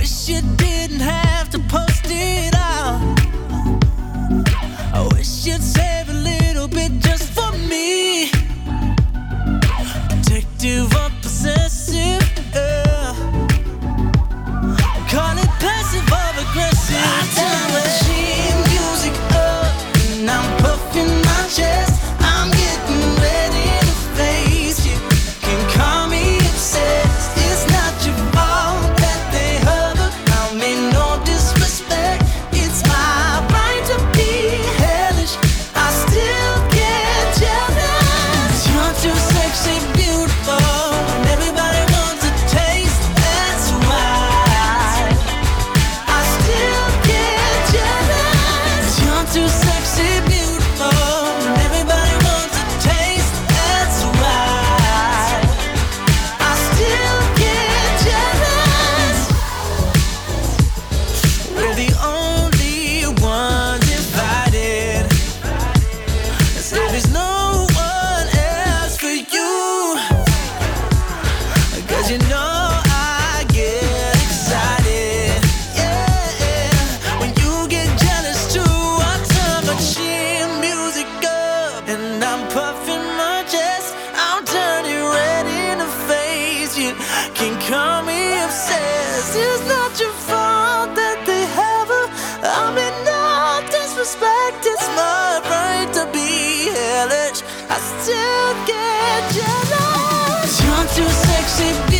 wish you didn't have to post it out. I wish you'd save a little bit just for me. Protective or possessive, yeah. Call it passive or aggressive. I turn the machine music up and I'm puffing my chest. I'm getting ready to face you. Can call me obsessed. It's not your fault that they hover. I mean no disrespect. It's my right to be hellish. I still get jealous. You're too sexy, beautiful, and everybody wants a taste. That's why I still get jealous. You're too sexy, beautiful, and everybody wants a taste. That's why I still get jealous. We're the only ones invited. So there's no one else for you. 'Cause you know I get excited, yeah. When you get jealous too, I turn my chin music up and I'm puffing my chest. I'm turning ready to face you. Can call me obsessed. It's not your fault that they have her. I mean no disrespect. It's my right to be hellish. I still get jealous. You're too sexy,